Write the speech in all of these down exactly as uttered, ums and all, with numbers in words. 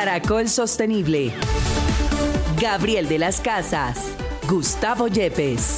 Caracol Sostenible. Gabriel de las Casas, Gustavo Yepes.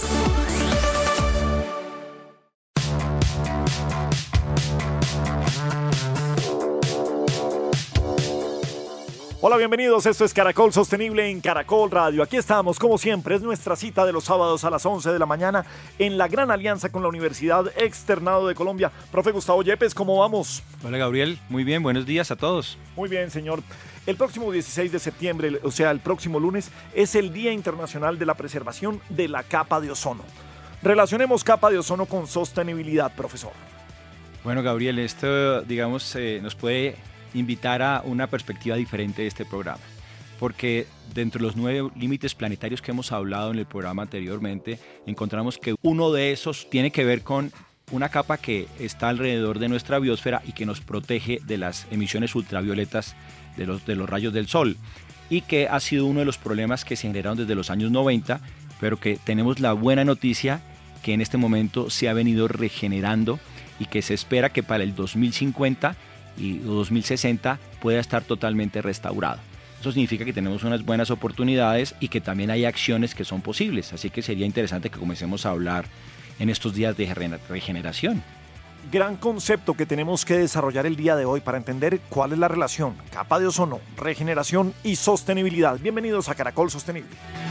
Hola, bienvenidos. Esto es Caracol Sostenible en Caracol Radio. Aquí estamos, como siempre, es nuestra cita de los sábados a las once de la mañana en la gran alianza con la Universidad Externado de Colombia. Profe Gustavo Yepes, ¿cómo vamos? Hola, Gabriel. Muy bien, buenos días a todos. Muy bien, señor. El próximo dieciséis de septiembre, o sea, el próximo lunes, es el Día Internacional de la Preservación de la Capa de Ozono. Relacionemos capa de ozono con sostenibilidad, profesor. Bueno, Gabriel, esto, digamos, eh, nos puede invitar a una perspectiva diferente de este programa, porque dentro de los nueve límites planetarios que hemos hablado en el programa anteriormente, encontramos que uno de esos tiene que ver con una capa que está alrededor de nuestra biosfera y que nos protege de las emisiones ultravioletas de los, de los rayos del sol, y que ha sido uno de los problemas que se generaron desde los años noventa, pero que tenemos la buena noticia que en este momento se ha venido regenerando y que se espera que para el dos mil cincuenta y dos mil sesenta pueda estar totalmente restaurado. Eso significa que tenemos unas buenas oportunidades y que también hay acciones que son posibles, así que sería interesante que comencemos a hablar en estos días de regeneración. Gran concepto que tenemos que desarrollar el día de hoy para entender cuál es la relación capa de ozono, regeneración y sostenibilidad. Bienvenidos a Caracol Sostenible.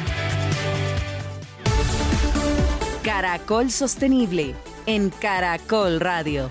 Caracol Sostenible en Caracol Radio.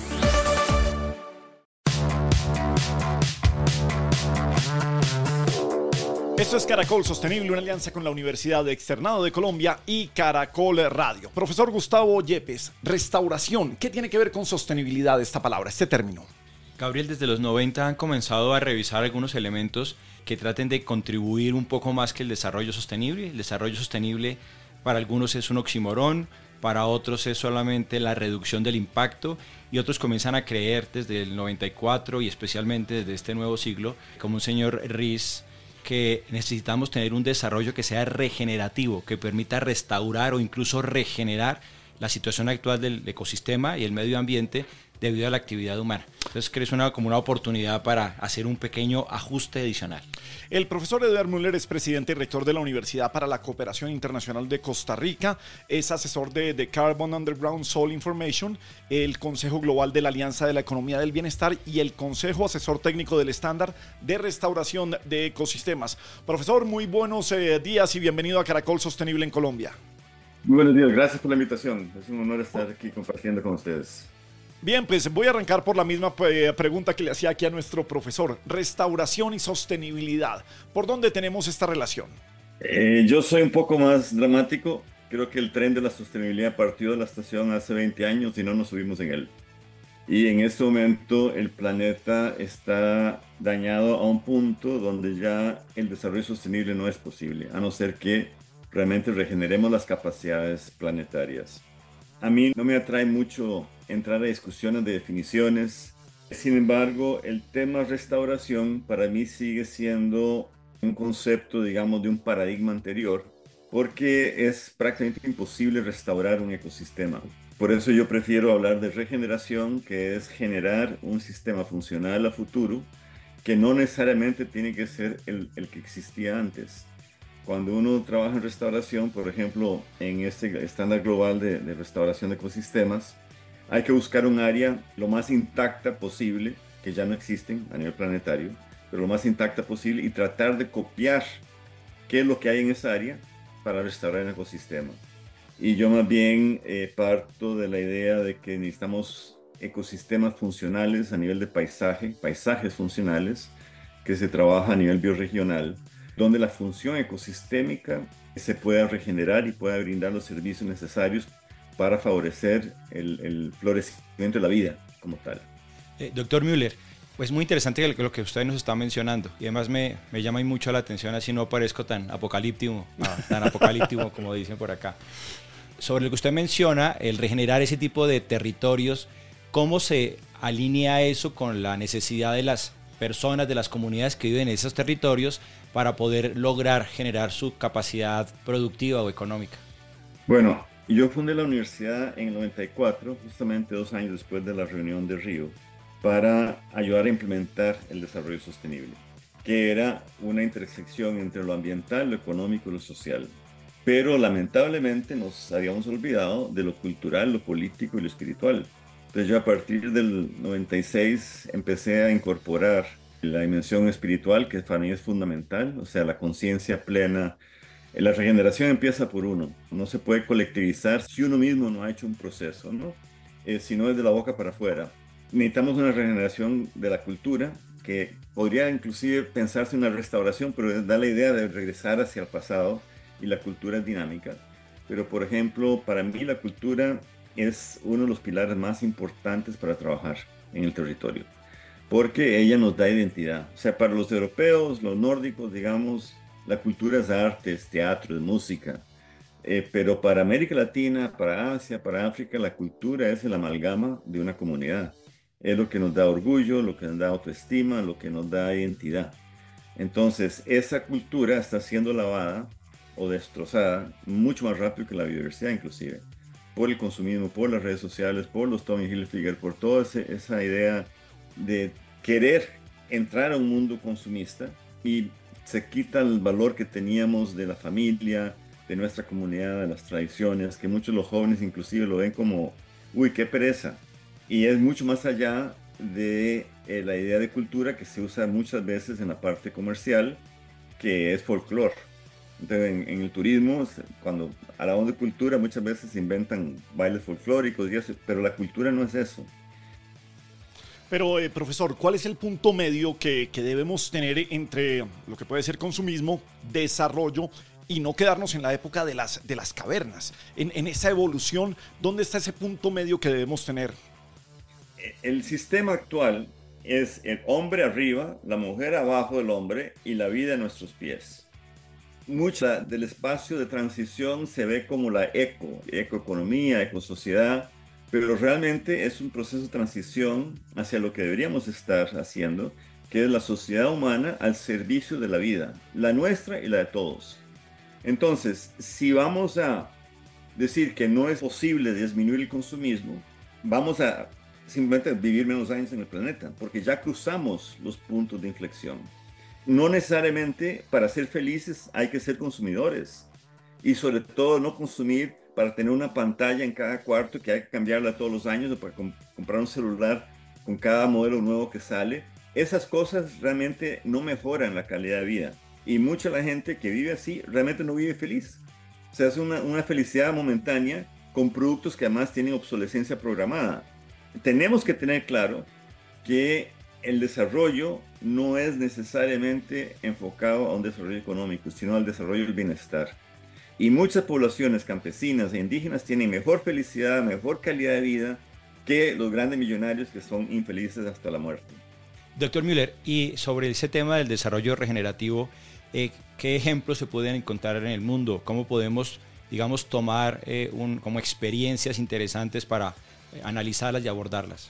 Esto es Caracol Sostenible, una alianza con la Universidad Externado de Colombia y Caracol Radio. Profesor Gustavo Yepes, restauración, ¿qué tiene que ver con sostenibilidad esta palabra, este término? Gabriel, desde los noventa han comenzado a revisar algunos elementos que traten de contribuir un poco más que el desarrollo sostenible. El desarrollo sostenible para algunos es un oxímoron, para otros es solamente la reducción del impacto, y otros comienzan a creer desde el noventa y cuatro y especialmente desde este nuevo siglo, como un señor Ries, que necesitamos tener un desarrollo que sea regenerativo, que permita restaurar o incluso regenerar la situación actual del ecosistema y el medio ambiente debido a la actividad humana. Entonces creo que es una, como una oportunidad para hacer un pequeño ajuste adicional. El profesor Edward Müller es presidente y rector de la Universidad para la Cooperación Internacional de Costa Rica, es asesor de The Carbon Underground Soil Information, el Consejo Global de la Alianza de la Economía del Bienestar y el Consejo Asesor Técnico del Estándar de Restauración de Ecosistemas. Profesor, muy buenos eh, días y bienvenido a Caracol Sostenible en Colombia. Muy buenos días, gracias por la invitación. Es un honor estar aquí compartiendo con ustedes. Bien, pues voy a arrancar por la misma eh, pregunta que le hacía aquí a nuestro profesor. Restauración y sostenibilidad. ¿Por dónde tenemos esta relación? Eh, yo soy un poco más dramático. Creo que el tren de la sostenibilidad partió de la estación hace veinte años y no nos subimos en él. Y en este momento el planeta está dañado a un punto donde ya el desarrollo sostenible no es posible, a no ser que realmente regeneremos las capacidades planetarias. A mí no me atrae mucho entrar a discusiones de definiciones. Sin embargo, el tema restauración para mí sigue siendo un concepto, digamos, de un paradigma anterior, porque es prácticamente imposible restaurar un ecosistema. Por eso yo prefiero hablar de regeneración, que es generar un sistema funcional a futuro, que no necesariamente tiene que ser el, el que existía antes. Cuando uno trabaja en restauración, por ejemplo, en este estándar global de, de restauración de ecosistemas, hay que buscar un área lo más intacta posible, que ya no existen a nivel planetario, pero lo más intacta posible, y tratar de copiar qué es lo que hay en esa área para restaurar el ecosistema. Y yo más bien eh, parto de la idea de que necesitamos ecosistemas funcionales a nivel de paisaje, paisajes funcionales, que se trabaja a nivel bioregional, donde la función ecosistémica se pueda regenerar y pueda brindar los servicios necesarios para favorecer el, el florecimiento de la vida como tal. Eh, doctor Müller, pues muy interesante lo que usted nos está mencionando, y además me, me llama mucho la atención, así no parezco tan apocalíptico, no, tan apocalíptico como dicen por acá. Sobre lo que usted menciona, el regenerar ese tipo de territorios, ¿cómo se alinea eso con la necesidad de las personas, de las comunidades que viven en esos territorios para poder lograr generar su capacidad productiva o económica? Bueno, yo fundé la universidad en el noventa y cuatro, justamente dos años después de la reunión de Río, para ayudar a implementar el desarrollo sostenible. que era una intersección entre lo ambiental, lo económico y lo social. Pero lamentablemente nos habíamos olvidado de lo cultural, lo político y lo espiritual. Entonces yo a partir del noventa y seis empecé a incorporar la dimensión espiritual, que para mí es fundamental, o sea, la conciencia plena. La regeneración empieza por uno, no se puede colectivizar si uno mismo no ha hecho un proceso, ¿no? Eh, si no es de la boca para afuera. Necesitamos una regeneración de la cultura, que podría inclusive pensarse en una restauración, pero da la idea de regresar hacia el pasado, y la cultura es dinámica. Pero, por ejemplo, para mí la cultura es uno de los pilares más importantes para trabajar en el territorio, porque ella nos da identidad. O sea, para los europeos, los nórdicos, digamos, la cultura es arte, es teatro, es música. Eh, pero para América Latina, para Asia, para África, la cultura es el amalgama de una comunidad. Es lo que nos da orgullo, lo que nos da autoestima, lo que nos da identidad. Entonces, esa cultura está siendo lavada o destrozada mucho más rápido que la biodiversidad, inclusive, por el consumismo, por las redes sociales, por los Tommy Hilfiger, por toda ese, esa idea de querer entrar a un mundo consumista, y se quita el valor que teníamos de la familia, de nuestra comunidad, de las tradiciones, que muchos de los jóvenes inclusive lo ven como, uy, qué pereza. Y es mucho más allá de eh, la idea de cultura que se usa muchas veces en la parte comercial, que es folclore. Entonces, en, en el turismo, cuando hablamos de cultura, muchas veces se inventan bailes folclóricos, y eso, pero la cultura no es eso. Pero, eh, profesor, ¿cuál es el punto medio que, que debemos tener entre lo que puede ser consumismo, desarrollo, y no quedarnos en la época de las, de las cavernas? En, en esa evolución, ¿dónde está ese punto medio que debemos tener? El sistema actual es el hombre arriba, la mujer abajo del hombre y la vida a nuestros pies. Mucha del espacio de transición se ve como la eco, ecoeconomía, ecosociedad, pero realmente es un proceso de transición hacia lo que deberíamos estar haciendo, que es la sociedad humana al servicio de la vida, la nuestra y la de todos. Entonces, si vamos a decir que no es posible disminuir el consumismo, vamos a simplemente vivir menos años en el planeta, porque ya cruzamos los puntos de inflexión. No necesariamente para ser felices hay que ser consumidores, y sobre todo no consumir para tener una pantalla en cada cuarto que hay que cambiarla todos los años, o para comp- comprar un celular con cada modelo nuevo que sale. Esas cosas realmente no mejoran la calidad de vida, y mucha de la gente que vive así realmente no vive feliz. O sea, es una, una felicidad momentánea con productos que además tienen obsolescencia programada. Tenemos que tener claro que el desarrollo no es necesariamente enfocado a un desarrollo económico, sino al desarrollo del bienestar. Y muchas poblaciones campesinas e indígenas tienen mejor felicidad, mejor calidad de vida que los grandes millonarios que son infelices hasta la muerte. Doctor Müller, y sobre ese tema del desarrollo regenerativo, eh, ¿qué ejemplos se pueden encontrar en el mundo? ¿Cómo podemos, digamos, tomar eh, un, como experiencias interesantes para eh, analizarlas y abordarlas?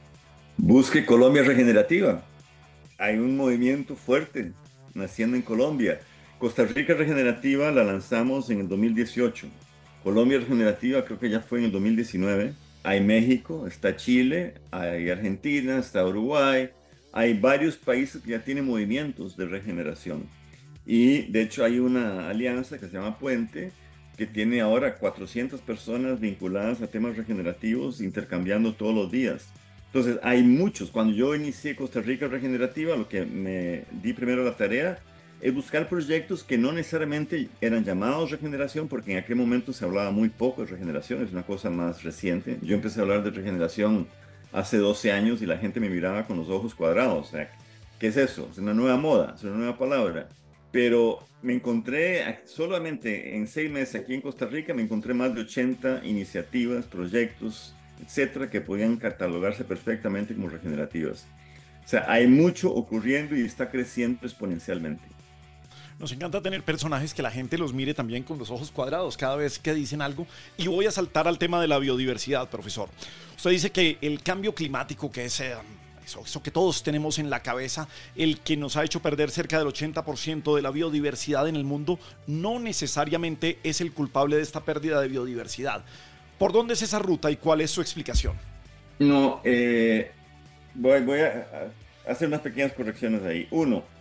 Busque Colombia Regenerativa. Hay un movimiento fuerte naciendo en Colombia. Costa Rica Regenerativa la lanzamos en el dos mil dieciocho. Colombia Regenerativa creo que ya fue en el dos mil diecinueve. Hay México, está Chile, hay Argentina, está Uruguay. Hay varios países que ya tienen movimientos de regeneración. Y de hecho hay una alianza que se llama Puente, que tiene ahora cuatrocientas personas vinculadas a temas regenerativos, intercambiando todos los días. Entonces hay muchos. Cuando yo inicié Costa Rica Regenerativa, lo que me di primero la tarea es buscar proyectos que no necesariamente eran llamados regeneración, porque en aquel momento se hablaba muy poco de regeneración, es una cosa más reciente. Yo empecé a hablar de regeneración hace doce años y la gente me miraba con los ojos cuadrados. O sea, ¿qué es eso? Es una nueva moda, es una nueva palabra. Pero me encontré solamente en seis meses aquí en Costa Rica, me encontré más de ochenta iniciativas, proyectos, etcétera, que podían catalogarse perfectamente como regenerativas. O sea, hay mucho ocurriendo y está creciendo exponencialmente. Nos encanta tener personajes que la gente los mire también con los ojos cuadrados cada vez que dicen algo. Y voy a saltar al tema de la biodiversidad, profesor. Usted dice que el cambio climático, que es eh, eso, eso que todos tenemos en la cabeza, el que nos ha hecho perder cerca del ochenta por ciento de la biodiversidad en el mundo, no necesariamente es el culpable de esta pérdida de biodiversidad. ¿Por dónde es esa ruta y cuál es su explicación? No, eh, voy, voy a hacer unas pequeñas correcciones ahí. Uno,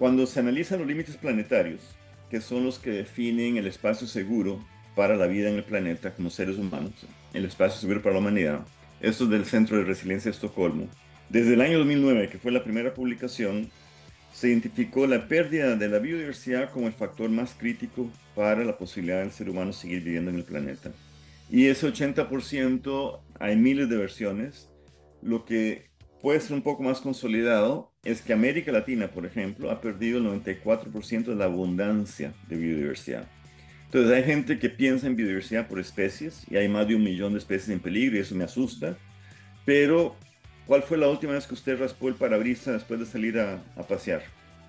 Cuando se analizan los límites planetarios, que son los que definen el espacio seguro para la vida en el planeta como seres humanos, el espacio seguro para la humanidad, esto es del Centro de Resiliencia de Estocolmo. Desde el año dos mil nueve, que fue la primera publicación, se identificó la pérdida de la biodiversidad como el factor más crítico para la posibilidad del ser humano seguir viviendo en el planeta. Y ese ochenta por ciento, hay miles de versiones. Lo que puede ser un poco más consolidado es que América Latina, por ejemplo, ha perdido el noventa y cuatro por ciento de la abundancia de biodiversidad. Entonces hay gente que piensa en biodiversidad por especies y hay más de un millón de especies en peligro y eso me asusta. Pero, ¿cuál fue la última vez que usted raspó el parabrisas después de salir a, a pasear?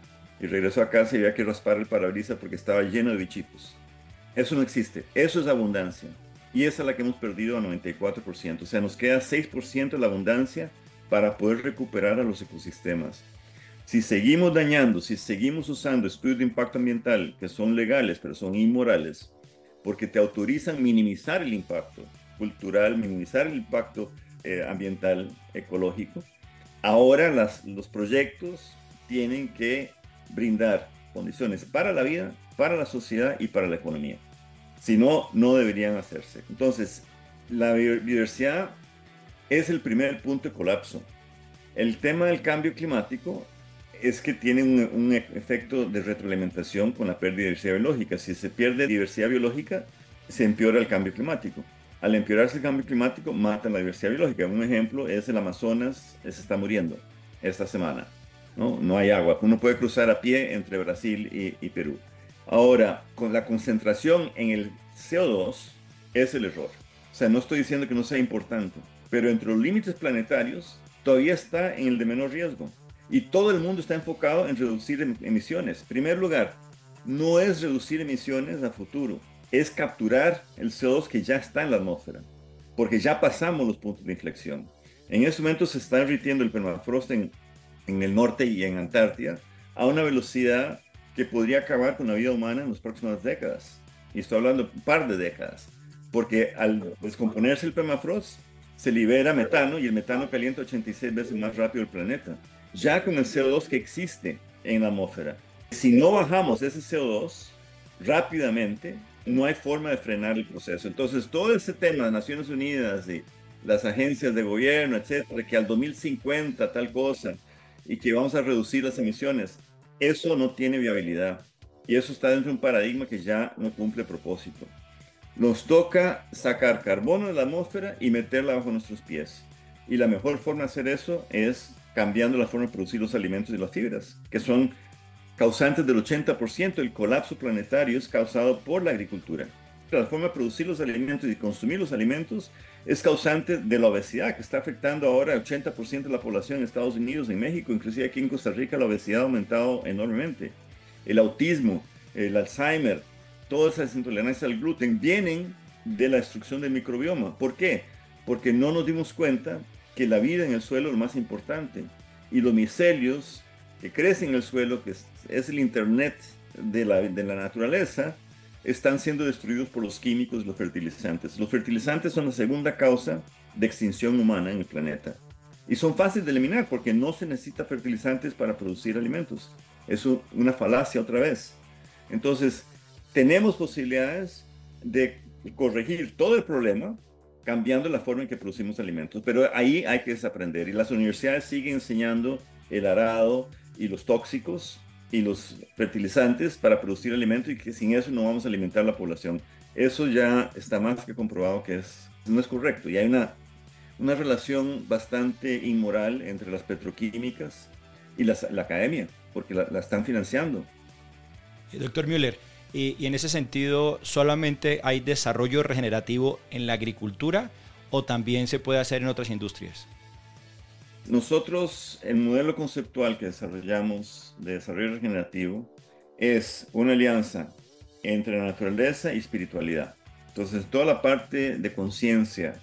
Y regresó a casa y había que raspar el parabrisas porque estaba lleno de bichitos. Eso no existe. Eso es abundancia. Y esa es la que hemos perdido al noventa y cuatro por ciento. O sea, nos queda seis por ciento de la abundancia para poder recuperar a los ecosistemas. Si seguimos dañando, si seguimos usando estudios de impacto ambiental que son legales, pero son inmorales, porque te autorizan minimizar el impacto cultural, minimizar el impacto eh, ambiental, ecológico, ahora las, los proyectos tienen que brindar condiciones para la vida, para la sociedad y para la economía. Si no, no deberían hacerse. Entonces, la biodiversidad es el primer punto de colapso. El tema del cambio climático es que tiene un, un efecto de retroalimentación con la pérdida de diversidad biológica. Si se pierde diversidad biológica, se empeora el cambio climático. Al empeorarse el cambio climático, mata la diversidad biológica. Un ejemplo es el Amazonas, se está muriendo esta semana. No, no hay agua. Uno puede cruzar a pie entre Brasil y, y Perú. Ahora, con la concentración en el C O dos es el error. O sea, no estoy diciendo que no sea importante, pero entre los límites planetarios todavía está en el de menor riesgo. Y todo el mundo está enfocado en reducir em- emisiones. En primer lugar, no es reducir emisiones a futuro, es capturar el C O dos que ya está en la atmósfera, porque ya pasamos los puntos de inflexión. En este momento se está derritiendo el permafrost en, en el norte y en Antártida a una velocidad que podría acabar con la vida humana en las próximas décadas. Y estoy hablando de un par de décadas, porque al descomponerse el permafrost se libera metano y el metano calienta ochenta y seis veces más rápido el planeta. Ya con el C O dos que existe en la atmósfera. Si no bajamos ese C O dos rápidamente, no hay forma de frenar el proceso. Entonces, todo ese tema de Naciones Unidas y las agencias de gobierno, etcétera, que al dos mil cincuenta tal cosa y que vamos a reducir las emisiones, eso no tiene viabilidad. Y eso está dentro de un paradigma que ya no cumple propósito. Nos toca sacar carbono de la atmósfera y meterla bajo nuestros pies. Y la mejor forma de hacer eso es cambiando la forma de producir los alimentos y las fibras, que son causantes del ochenta por ciento del colapso planetario es causado por la agricultura. La forma de producir los alimentos y consumir los alimentos es causante de la obesidad, que está afectando ahora al ochenta por ciento de la población en Estados Unidos, en México, inclusive aquí en Costa Rica la obesidad ha aumentado enormemente. El autismo, el Alzheimer, todas esas intolerancias al gluten vienen de la destrucción del microbioma. ¿Por qué? Porque no nos dimos cuenta que la vida en el suelo es lo más importante. Y los micelios que crecen en el suelo, que es, es el internet de la, de la naturaleza, están siendo destruidos por los químicos y los fertilizantes. Los fertilizantes son la segunda causa de extinción humana en el planeta. Y son fáciles de eliminar porque no se necesita fertilizantes para producir alimentos. Es una falacia otra vez. Entonces, tenemos posibilidades de corregir todo el problema cambiando la forma en que producimos alimentos. Pero ahí hay que desaprender. Y las universidades siguen enseñando el arado y los tóxicos y los fertilizantes para producir alimentos y que sin eso no vamos a alimentar la población. Eso ya está más que comprobado que es, no es correcto. Y hay una, una relación bastante inmoral entre las petroquímicas y las, la academia, porque la, la están financiando. Doctor Müller, y, y en ese sentido, ¿solamente hay desarrollo regenerativo en la agricultura o también se puede hacer en otras industrias? Nosotros, el modelo conceptual que desarrollamos de desarrollo regenerativo es una alianza entre la naturaleza y espiritualidad. Entonces, toda la parte de conciencia,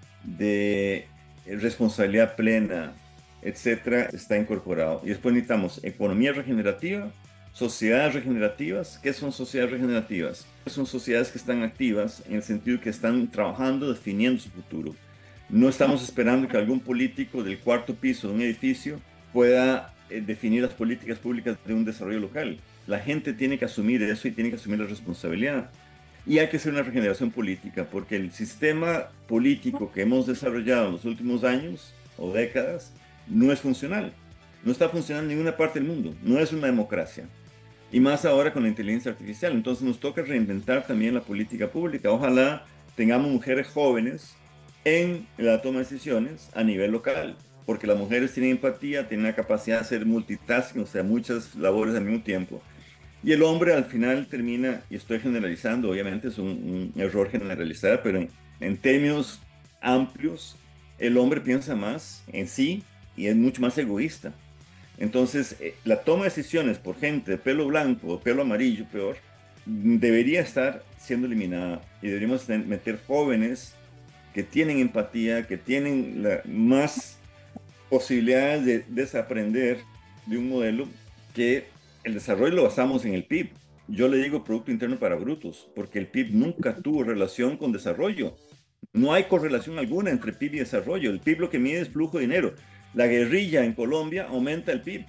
de responsabilidad plena, etcétera, está incorporado. Y después necesitamos economía regenerativa, sociedades regenerativas. ¿Qué son sociedades regenerativas? Son sociedades que están activas en el sentido que están trabajando, definiendo su futuro. No estamos esperando que algún político del cuarto piso de un edificio pueda eh, definir las políticas públicas de un desarrollo local. La gente tiene que asumir eso y tiene que asumir la responsabilidad. Y hay que hacer una regeneración política, porque el sistema político que hemos desarrollado en los últimos años o décadas no es funcional. No está funcionando en ninguna parte del mundo. No es una democracia. Y más ahora con la inteligencia artificial. Entonces nos toca reinventar también la política pública. Ojalá tengamos mujeres jóvenes en la toma de decisiones a nivel local, porque las mujeres tienen empatía, tienen la capacidad de hacer multitasking, o sea, muchas labores al mismo tiempo. Y el hombre al final termina, y estoy generalizando, obviamente es un, un error generalizar, pero en, en términos amplios, el hombre piensa más en sí y es mucho más egoísta. Entonces, eh, la toma de decisiones por gente de pelo blanco o pelo amarillo, peor, debería estar siendo eliminada. Y deberíamos meter jóvenes que tienen empatía, que tienen la, más posibilidades de desaprender de un modelo que el desarrollo lo basamos en el P I B. Yo le digo Producto Interno para Brutos, porque el P I B nunca tuvo relación con desarrollo. No hay correlación alguna entre P I B y desarrollo. El P I B lo que mide es flujo de dinero. La guerrilla en Colombia aumenta el P I B.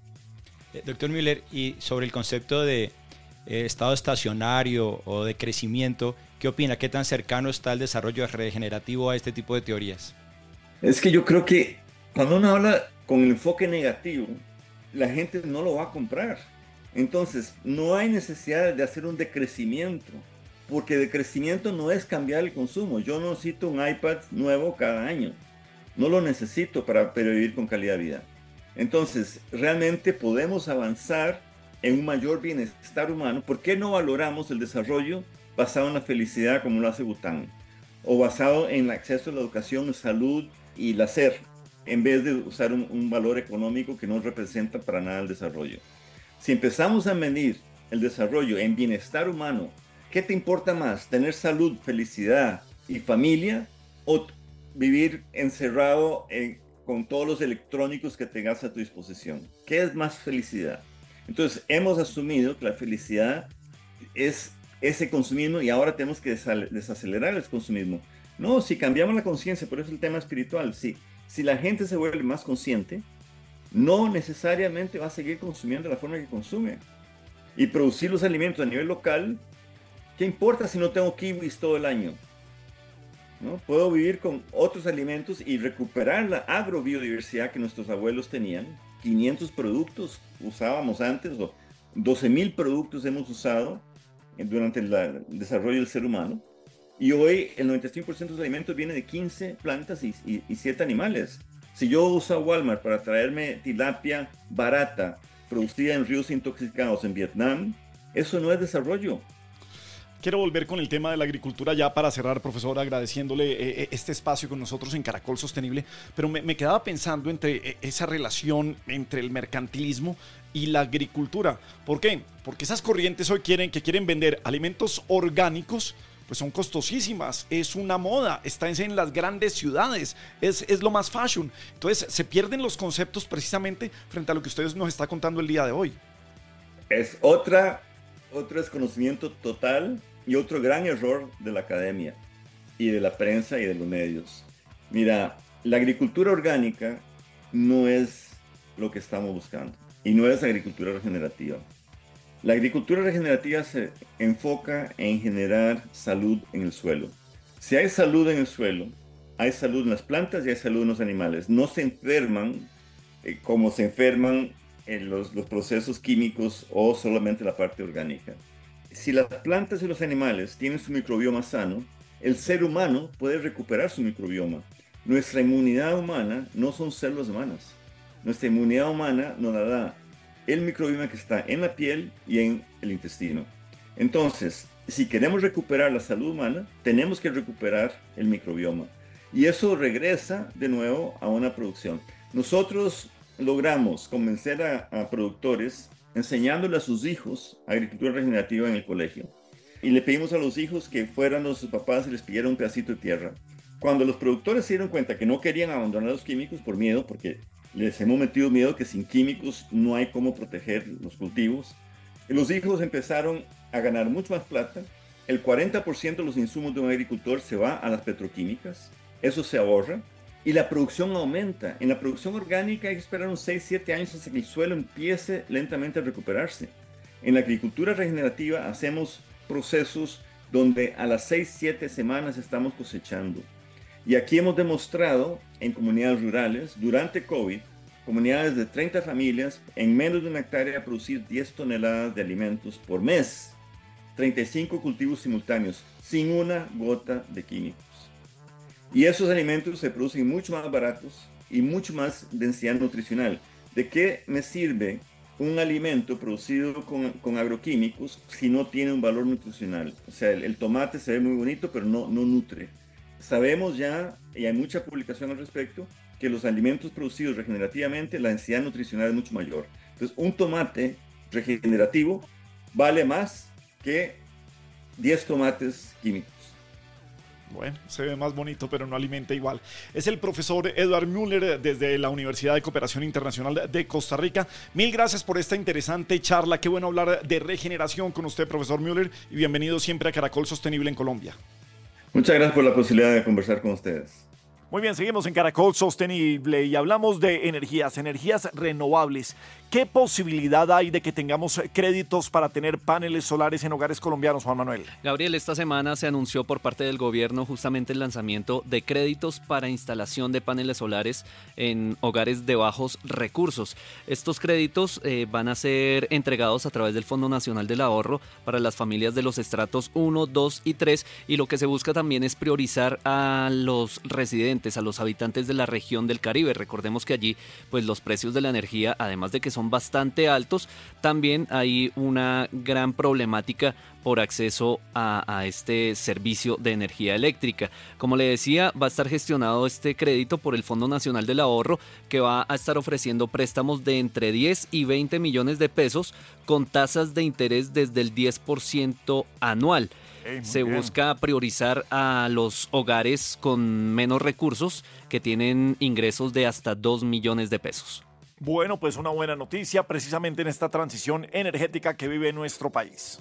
Eh, doctor Müller, y sobre el concepto de eh, estado estacionario o de crecimiento, ¿qué opina? ¿Qué tan cercano está el desarrollo regenerativo a este tipo de teorías? Es que yo creo que cuando uno habla con el enfoque negativo, la gente no lo va a comprar. Entonces, no hay necesidad de hacer un decrecimiento, porque decrecimiento no es cambiar el consumo. Yo no necesito un iPad nuevo cada año. No lo necesito para, para vivir con calidad de vida. Entonces, realmente podemos avanzar en un mayor bienestar humano. ¿Por qué no valoramos el desarrollo basado en la felicidad como lo hace Bután? O basado en el acceso a la educación, salud y placer, en vez de usar un, un valor económico que no representa para nada el desarrollo. Si empezamos a medir el desarrollo en bienestar humano, ¿qué te importa más? ¿Tener salud, felicidad y familia? ¿O vivir encerrado en, con todos los electrónicos que tengas a tu disposición? ¿Qué es más felicidad? Entonces, hemos asumido que la felicidad es ese consumismo y ahora tenemos que desacelerar el consumismo. No, si cambiamos la conciencia, por eso el tema espiritual, sí. Si la gente se vuelve más consciente, no necesariamente va a seguir consumiendo de la forma que consume. Y producir los alimentos a nivel local, ¿qué importa si no tengo kiwis todo el año? ¿No? Puedo vivir con otros alimentos y recuperar la agrobiodiversidad que nuestros abuelos tenían. quinientos productos usábamos antes, o doce mil productos hemos usado durante la, el desarrollo del ser humano. Y hoy el noventa y cinco por ciento de los alimentos viene de quince plantas y, y, y siete animales. Si yo uso Walmart para traerme tilapia barata, producida en ríos intoxicados en Vietnam, eso no es desarrollo. Quiero volver con el tema de la agricultura ya para cerrar, profesor, agradeciéndole eh, este espacio con nosotros en Caracol Sostenible, pero me, me quedaba pensando entre eh, esa relación entre el mercantilismo y la agricultura. ¿Por qué? Porque esas corrientes hoy quieren, que quieren vender alimentos orgánicos, pues son costosísimas, es una moda, está en las grandes ciudades, es, es lo más fashion. Entonces se pierden los conceptos precisamente frente a lo que ustedes nos está contando el día de hoy. Es otra, otro desconocimiento total y otro gran error de la academia y de la prensa y de los medios. Mira, la agricultura orgánica no es lo que estamos buscando y no es agricultura regenerativa. La agricultura regenerativa se enfoca en generar salud en el suelo. Si hay salud en el suelo, hay salud en las plantas y hay salud en los animales. No se enferman eh, como se enferman en los, los procesos químicos o solamente la parte orgánica. Si las plantas y los animales tienen su microbioma sano, el ser humano puede recuperar su microbioma. Nuestra inmunidad humana no son células humanas. Nuestra inmunidad humana nos la da el microbioma que está en la piel y en el intestino. Entonces, si queremos recuperar la salud humana, tenemos que recuperar el microbioma. Y eso regresa de nuevo a una producción. Nosotros logramos convencer a, a productores enseñándole a sus hijos agricultura regenerativa en el colegio. Y le pedimos a los hijos que fueran a sus papás y les pidieran un pedacito de tierra. Cuando los productores se dieron cuenta que no querían abandonar los químicos por miedo, porque les hemos metido miedo que sin químicos no hay cómo proteger los cultivos, los hijos empezaron a ganar mucho más plata. El cuarenta por ciento de los insumos de un agricultor se va a las petroquímicas, eso se ahorra, y la producción aumenta. En la producción orgánica hay que esperar unos seis, siete años hasta que el suelo empiece lentamente a recuperarse. En la agricultura regenerativa hacemos procesos donde a las seis, siete semanas estamos cosechando. Y aquí hemos demostrado en comunidades rurales, durante COVID, comunidades de treinta familias, en menos de una hectárea producir diez toneladas de alimentos por mes, treinta y cinco cultivos simultáneos, sin una gota de químicos. Y esos alimentos se producen mucho más baratos y mucho más densidad nutricional. ¿De qué me sirve un alimento producido con, con agroquímicos si no tiene un valor nutricional? O sea, el, el tomate se ve muy bonito, pero no, no nutre. Sabemos ya, y hay mucha publicación al respecto, que los alimentos producidos regenerativamente, la densidad nutricional es mucho mayor. Entonces, un tomate regenerativo vale más que diez tomates químicos. Bueno, se ve más bonito, pero no alimenta igual. Es el profesor Edward Müller desde la Universidad de Cooperación Internacional de Costa Rica. Mil gracias por esta interesante charla. Qué bueno hablar de regeneración con usted, profesor Müller, y bienvenido siempre a Caracol Sostenible en Colombia. Muchas gracias por la posibilidad de conversar con ustedes. Muy bien, seguimos en Caracol Sostenible y hablamos de energías, energías renovables. ¿Qué posibilidad hay de que tengamos créditos para tener paneles solares en hogares colombianos, Juan Manuel? Gabriel, esta semana se anunció por parte del gobierno justamente el lanzamiento de créditos para instalación de paneles solares en hogares de bajos recursos. Estos créditos eh, van a ser entregados a través del Fondo Nacional del Ahorro para las familias de los estratos uno, dos y tres, y lo que se busca también es priorizar a los residentes, a los habitantes de la región del Caribe. Recordemos que allí pues los precios de la energía, además de que son bastante altos, también hay una gran problemática por acceso a, a este servicio de energía eléctrica. Como le decía, va a estar gestionado este crédito por el Fondo Nacional del Ahorro, que va a estar ofreciendo préstamos de entre diez y veinte millones de pesos con tasas de interés desde el diez por ciento anual. Hey, Se bien. busca priorizar a los hogares con menos recursos que tienen ingresos de hasta dos millones de pesos. Bueno, pues una buena noticia precisamente en esta transición energética que vive nuestro país.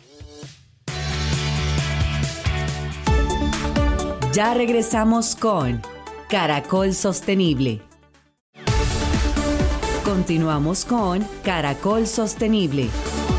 Ya regresamos con Caracol Sostenible. Continuamos con Caracol Sostenible.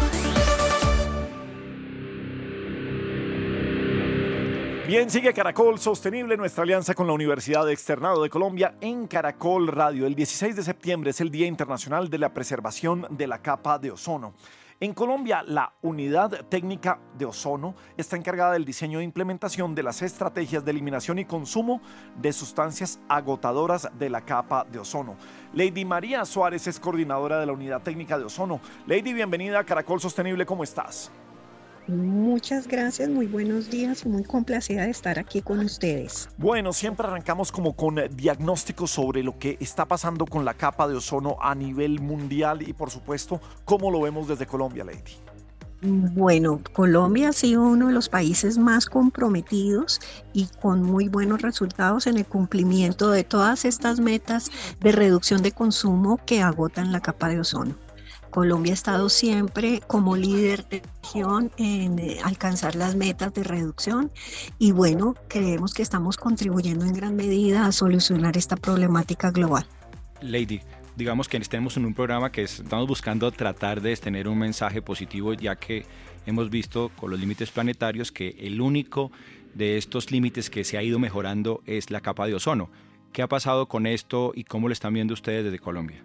Bien, sigue Caracol Sostenible, nuestra alianza con la Universidad Externado de Colombia en Caracol Radio. El dieciséis de septiembre es el Día Internacional de la Preservación de la Capa de Ozono. En Colombia, la Unidad Técnica de Ozono está encargada del diseño e implementación de las estrategias de eliminación y consumo de sustancias agotadoras de la capa de ozono. Lady María Suárez es coordinadora de la Unidad Técnica de Ozono. Lady, bienvenida a Caracol Sostenible, ¿cómo estás? Muchas gracias, muy buenos días y muy complacida de estar aquí con ustedes. Bueno, siempre arrancamos como con diagnósticos sobre lo que está pasando con la capa de ozono a nivel mundial y por supuesto, ¿cómo lo vemos desde Colombia, Lady? Bueno, Colombia ha sido uno de los países más comprometidos y con muy buenos resultados en el cumplimiento de todas estas metas de reducción de consumo que agotan la capa de ozono. Colombia ha estado siempre como líder de región en eh, alcanzar las metas de reducción y bueno, creemos que estamos contribuyendo en gran medida a solucionar esta problemática global. Lady, digamos que estamos en un programa que estamos buscando tratar de tener un mensaje positivo, ya que hemos visto con los límites planetarios que el único de estos límites que se ha ido mejorando es la capa de ozono. ¿Qué ha pasado con esto y cómo lo están viendo ustedes desde Colombia?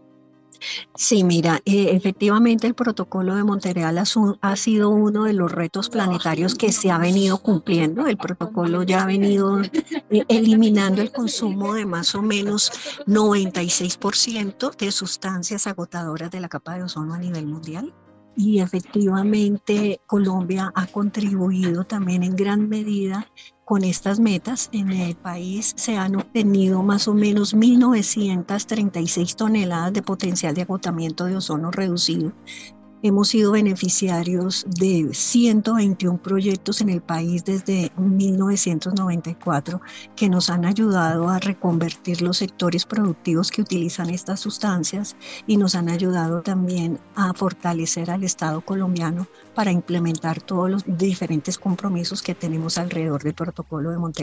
Sí, mira, eh, efectivamente el protocolo de Montreal ha, ha sido uno de los retos planetarios que se ha venido cumpliendo. El protocolo ya ha venido eh, eliminando el consumo de más o menos noventa y seis por ciento de sustancias agotadoras de la capa de ozono a nivel mundial. Y efectivamente Colombia ha contribuido también en gran medida con estas metas. En el país se han obtenido más o menos mil novecientas treinta y seis toneladas de potencial de agotamiento de ozono reducido. Hemos sido beneficiarios de ciento veintiún proyectos en el país desde mil novecientos noventa y cuatro que nos han ayudado a reconvertir los sectores productivos que utilizan estas sustancias y nos han ayudado también a fortalecer al Estado colombiano para implementar todos los diferentes compromisos que tenemos alrededor del protocolo de Montreal.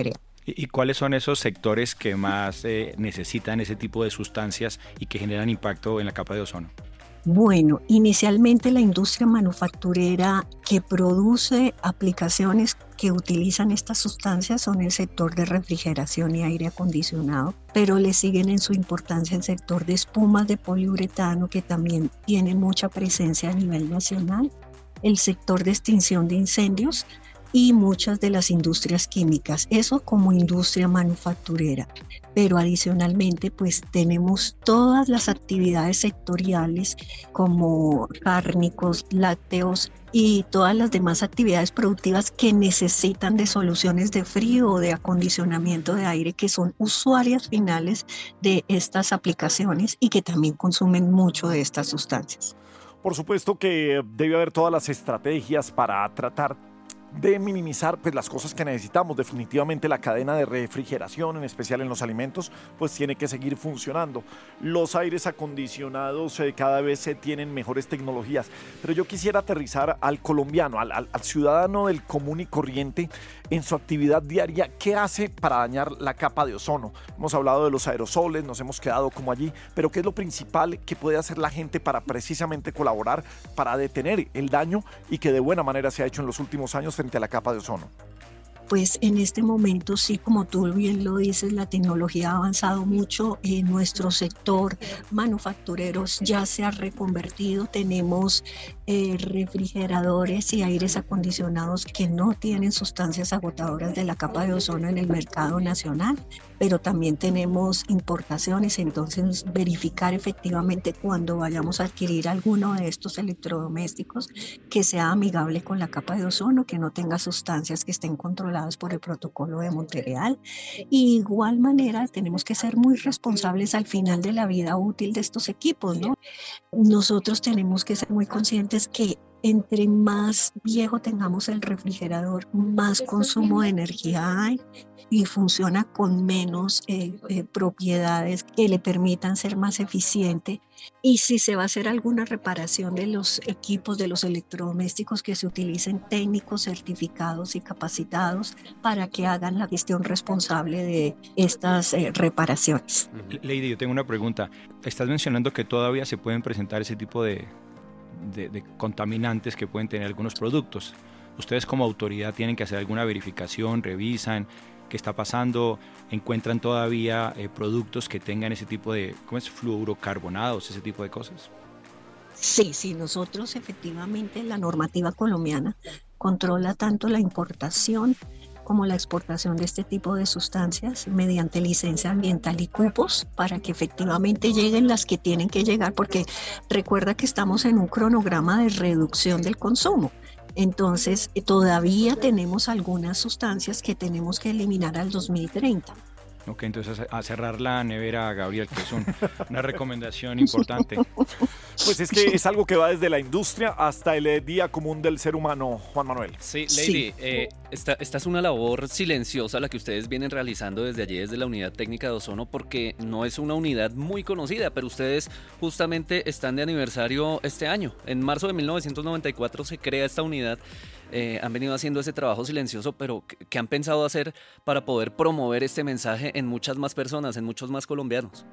¿Y, y cuáles son esos sectores que más eh, necesitan ese tipo de sustancias y que generan impacto en la capa de ozono? Bueno, inicialmente la industria manufacturera que produce aplicaciones que utilizan estas sustancias son el sector de refrigeración y aire acondicionado, pero le siguen en su importancia el sector de espumas de poliuretano, que también tiene mucha presencia a nivel nacional, el sector de extinción de incendios y muchas de las industrias químicas, eso como industria manufacturera. Pero adicionalmente pues tenemos todas las actividades sectoriales como cárnicos, lácteos y todas las demás actividades productivas que necesitan de soluciones de frío o de acondicionamiento de aire, que son usuarias finales de estas aplicaciones y que también consumen mucho de estas sustancias. Por supuesto que debe haber todas las estrategias para tratar de minimizar pues, las cosas que necesitamos. Definitivamente la cadena de refrigeración, en especial en los alimentos, pues tiene que seguir funcionando. Los aires acondicionados eh, cada vez se tienen mejores tecnologías, pero yo quisiera aterrizar al colombiano, al, al, al ciudadano del común y corriente en su actividad diaria. ¿Qué hace para dañar la capa de ozono? Hemos hablado de los aerosoles, nos hemos quedado como allí, pero ¿qué es lo principal que puede hacer la gente para precisamente colaborar, para detener el daño y que de buena manera se ha hecho en los últimos años frente a la capa de ozono? Pues en este momento sí, como tú bien lo dices, la tecnología ha avanzado mucho en nuestro sector manufactureros, ya se ha reconvertido, tenemos eh, refrigeradores y aires acondicionados que no tienen sustancias agotadoras de la capa de ozono en el mercado nacional, pero también tenemos importaciones, entonces verificar efectivamente cuando vayamos a adquirir alguno de estos electrodomésticos que sea amigable con la capa de ozono, que no tenga sustancias que estén controladas por el protocolo de Montreal. Y igual manera tenemos que ser muy responsables al final de la vida útil de estos equipos, ¿no? Nosotros tenemos que ser muy conscientes que entre más viejo tengamos el refrigerador, más consumo de energía hay y funciona con menos eh, eh, propiedades que le permitan ser más eficiente. Y si se va a hacer alguna reparación de los equipos, de los electrodomésticos, que se utilicen técnicos certificados y capacitados para que hagan la gestión responsable de estas eh, reparaciones. Lady, yo tengo una pregunta. Estás mencionando que todavía se pueden presentar ese tipo de... De, de contaminantes que pueden tener algunos productos. Ustedes como autoridad tienen que hacer alguna verificación, revisan qué está pasando, encuentran todavía eh, productos que tengan ese tipo de, ¿cómo es? Fluorocarbonados, ese tipo de cosas. Sí, sí, nosotros efectivamente la normativa colombiana controla tanto la importación como la exportación de este tipo de sustancias mediante licencia ambiental y cupos para que efectivamente lleguen las que tienen que llegar, porque recuerda que estamos en un cronograma de reducción del consumo. Entonces todavía tenemos algunas sustancias que tenemos que eliminar al dos mil treinta. Ok, entonces a cerrar la nevera, Gabriel, que es un, una recomendación importante. Pues es que es algo que va desde la industria hasta el día común del ser humano, Juan Manuel. Sí, Lady, Sí. eh, esta, esta es una labor silenciosa la que ustedes vienen realizando desde allí, desde la Unidad Técnica de Ozono, porque no es una unidad muy conocida, pero ustedes justamente están de aniversario este año. En marzo de mil novecientos noventa y cuatro se crea esta unidad. Eh, han venido haciendo ese trabajo silencioso, pero ¿qué, qué han pensado hacer para poder promover este mensaje en muchas más personas, en muchos más colombianos?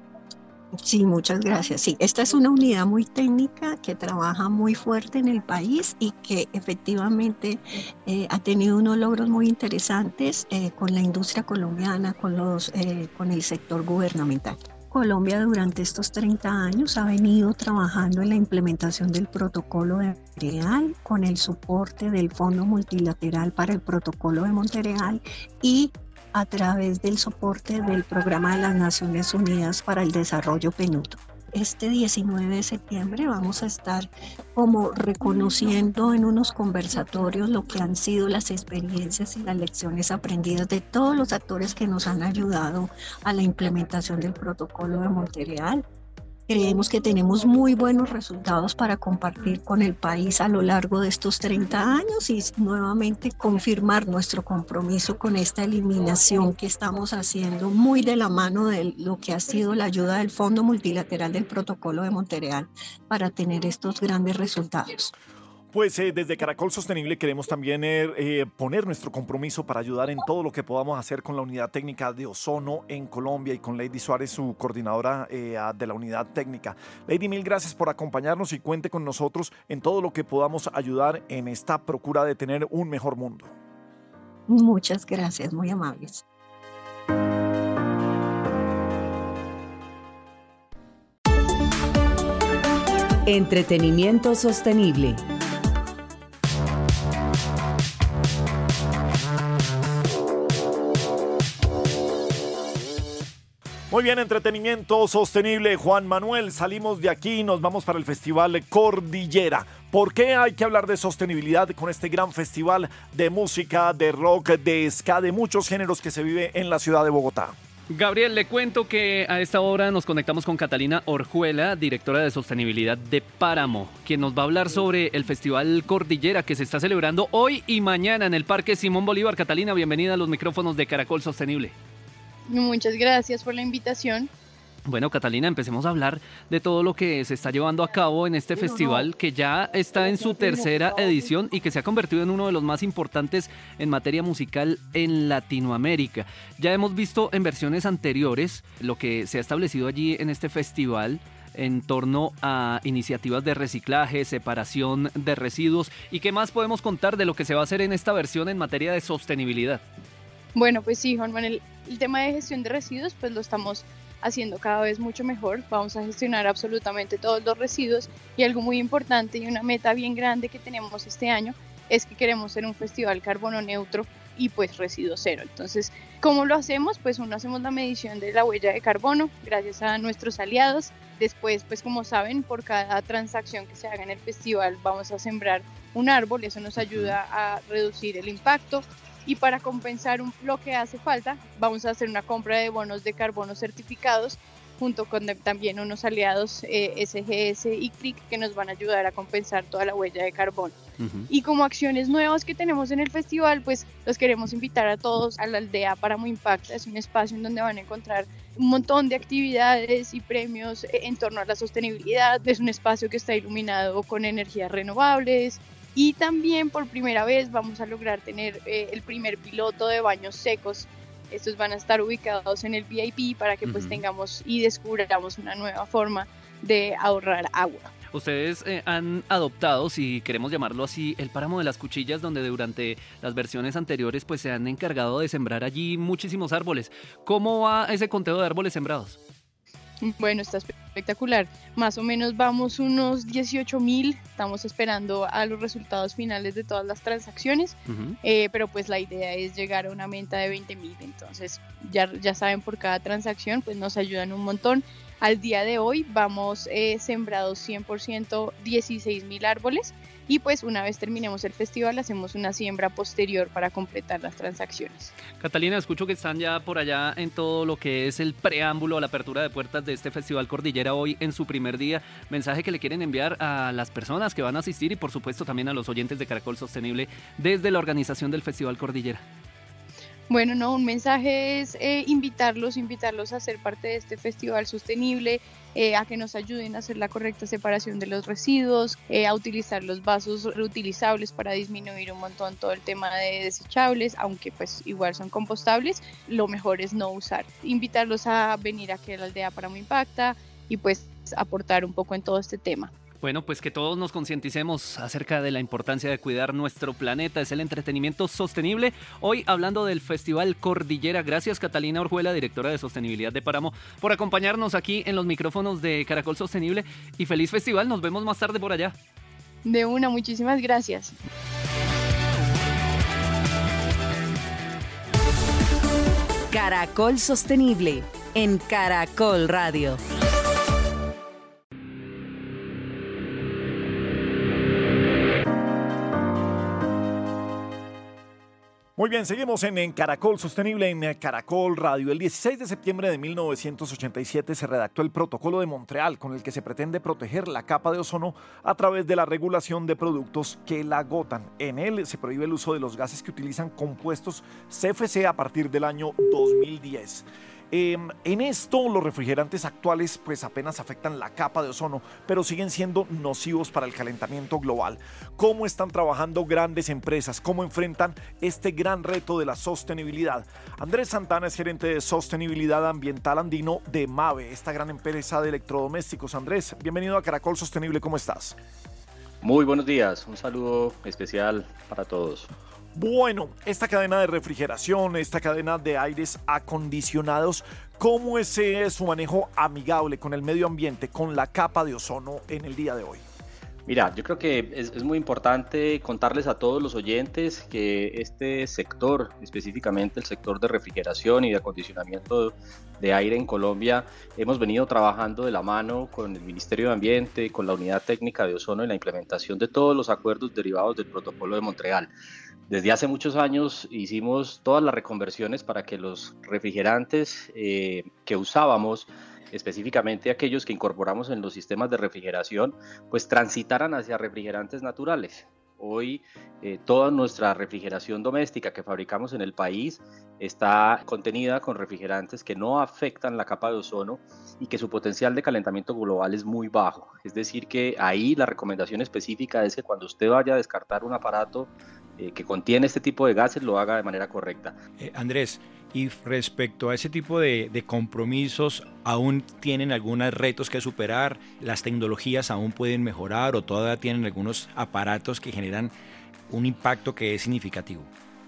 Sí, muchas gracias. Sí, esta es una unidad muy técnica que trabaja muy fuerte en el país y que efectivamente eh, ha tenido unos logros muy interesantes eh, con la industria colombiana, con, los, eh, con el sector gubernamental. Colombia durante estos treinta años ha venido trabajando en la implementación del protocolo de Montreal con el soporte del Fondo Multilateral para el Protocolo de Montreal y a través del soporte del Programa de las Naciones Unidas para el Desarrollo PNUD. Este diecinueve de septiembre vamos a estar como reconociendo en unos conversatorios lo que han sido las experiencias y las lecciones aprendidas de todos los actores que nos han ayudado a la implementación del protocolo de Montreal. Creemos que tenemos muy buenos resultados para compartir con el país a lo largo de estos treinta años y nuevamente confirmar nuestro compromiso con esta eliminación que estamos haciendo muy de la mano de lo que ha sido la ayuda del Fondo Multilateral del Protocolo de Montreal para tener estos grandes resultados. Pues eh, desde Caracol Sostenible queremos también eh, eh, poner nuestro compromiso para ayudar en todo lo que podamos hacer con la Unidad Técnica de Ozono en Colombia y con Lady Suárez, su coordinadora eh, de la Unidad Técnica. Lady, mil gracias por acompañarnos y cuente con nosotros en todo lo que podamos ayudar en esta procura de tener un mejor mundo. Muchas gracias, muy amables. Entretenimiento sostenible. Muy bien, entretenimiento sostenible. Juan Manuel, salimos de aquí y nos vamos para el Festival Cordillera. ¿Por qué hay que hablar de sostenibilidad con este gran festival de música, de rock, de ska, de muchos géneros que se vive en la ciudad de Bogotá? Gabriel, le cuento que a esta hora nos conectamos con Catalina Orjuela, directora de sostenibilidad de Páramo, quien nos va a hablar sobre el Festival Cordillera que se está celebrando hoy y mañana en el Parque Simón Bolívar. Catalina, bienvenida a los micrófonos de Caracol Sostenible. Muchas gracias por la invitación. Bueno, Catalina, empecemos a hablar de todo lo que se está llevando a cabo en este festival que ya está en su tercera edición y que se ha convertido en uno de los más importantes en materia musical en Latinoamérica. Ya hemos visto en versiones anteriores lo que se ha establecido allí en este festival en torno a iniciativas de reciclaje, separación de residuos. ¿Y qué más podemos contar de lo que se va a hacer en esta versión en materia de sostenibilidad? Bueno, pues sí, Juan Manuel, el tema de gestión de residuos pues lo estamos haciendo cada vez mucho mejor. Vamos a gestionar absolutamente todos los residuos y algo muy importante y una meta bien grande que tenemos este año es que queremos ser un festival carbono neutro y pues residuo cero. Entonces, ¿cómo lo hacemos? Pues uno hacemos la medición de la huella de carbono gracias a nuestros aliados. Después, pues como saben, por cada transacción que se haga en el festival vamos a sembrar un árbol, eso nos ayuda a reducir el impacto. Y para compensar un, lo que hace falta, vamos a hacer una compra de bonos de carbono certificados junto con de, también unos aliados eh, S G S y C R I C que nos van a ayudar a compensar toda la huella de carbono. Uh-huh. Y como acciones nuevas que tenemos en el festival, pues los queremos invitar a todos a la aldea Páramo Impacta. Es un espacio en donde van a encontrar un montón de actividades y premios en torno a la sostenibilidad. Es un espacio que está iluminado con energías renovables. Y también por primera vez vamos a lograr tener eh, el primer piloto de baños secos. Estos van a estar ubicados en el V I P para que uh-huh. pues tengamos y descubramos una nueva forma de ahorrar agua. Ustedes eh, han adoptado, si queremos llamarlo así, el páramo de las cuchillas, donde durante las versiones anteriores pues se han encargado de sembrar allí muchísimos árboles. ¿Cómo va ese conteo de árboles sembrados? Bueno, está espectacular. Más o menos vamos unos dieciocho mil. Estamos esperando a los resultados finales de todas las transacciones. Uh-huh. Eh, pero pues la idea es llegar a una meta de veinte mil. Entonces ya, ya saben, por cada transacción pues nos ayudan un montón. Al día de hoy vamos eh, sembrados cien por ciento dieciséis mil árboles. Y pues una vez terminemos el festival hacemos una siembra posterior para completar las transacciones. Catalina, escucho que están ya por allá en todo lo que es el preámbulo a la apertura de puertas de este Festival Cordillera hoy en su primer día. Mensaje que le quieren enviar a las personas que van a asistir y por supuesto también a los oyentes de Caracol Sostenible desde la organización del Festival Cordillera. Bueno, no, un mensaje es eh, invitarlos, invitarlos a ser parte de este festival sostenible, eh, a que nos ayuden a hacer la correcta separación de los residuos, eh, a utilizar los vasos reutilizables para disminuir un montón todo el tema de desechables, aunque pues igual son compostables, lo mejor es no usar. Invitarlos a venir aquí a la aldea Páramo Impacta y pues aportar un poco en todo este tema. Bueno, pues que todos nos concienticemos acerca de la importancia de cuidar nuestro planeta, es el entretenimiento sostenible. Hoy hablando del Festival Cordillera. Gracias, Catalina Orjuela, directora de Sostenibilidad de Páramo, por acompañarnos aquí en los micrófonos de Caracol Sostenible y feliz festival. Nos vemos más tarde por allá. De una, muchísimas gracias. Caracol Sostenible en Caracol Radio. Muy bien, seguimos en, en Caracol Sostenible, en Caracol Radio. El dieciséis de septiembre de mil novecientos ochenta y siete se redactó el Protocolo de Montreal, con el que se pretende proteger la capa de ozono a través de la regulación de productos que la agotan. En él se prohíbe el uso de los gases que utilizan compuestos C F C a partir del año dos mil diez. Eh, en esto, los refrigerantes actuales pues apenas afectan la capa de ozono, pero siguen siendo nocivos para el calentamiento global. ¿Cómo están trabajando grandes empresas? ¿Cómo enfrentan este gran reto de la sostenibilidad? Andrés Santana es gerente de sostenibilidad ambiental andino de Mave, esta gran empresa de electrodomésticos. Andrés, bienvenido a Caracol Sostenible, ¿cómo estás? Muy buenos días, un saludo especial para todos. Bueno, esta cadena de refrigeración, esta cadena de aires acondicionados, ¿cómo es eh, su manejo amigable con el medio ambiente, con la capa de ozono en el día de hoy? Mira, yo creo que es, es muy importante contarles a todos los oyentes que este sector, específicamente el sector de refrigeración y de acondicionamiento de aire en Colombia, hemos venido trabajando de la mano con el Ministerio de Ambiente, con la Unidad Técnica de Ozono en la implementación de todos los acuerdos derivados del Protocolo de Montreal. Desde hace muchos años hicimos todas las reconversiones para que los refrigerantes eh, que usábamos, específicamente aquellos que incorporamos en los sistemas de refrigeración, pues transitaran hacia refrigerantes naturales. Hoy eh, toda nuestra refrigeración doméstica que fabricamos en el país está contenida con refrigerantes que no afectan la capa de ozono y que su potencial de calentamiento global es muy bajo. Es decir que ahí la recomendación específica es que cuando usted vaya a descartar un aparato eh, que contiene este tipo de gases lo haga de manera correcta. Eh, Andrés, y respecto a ese tipo de, de compromisos, ¿aún tienen algunos retos que superar? ¿Las tecnologías aún pueden mejorar o todavía tienen algunos aparatos que generan un impacto que es significativo?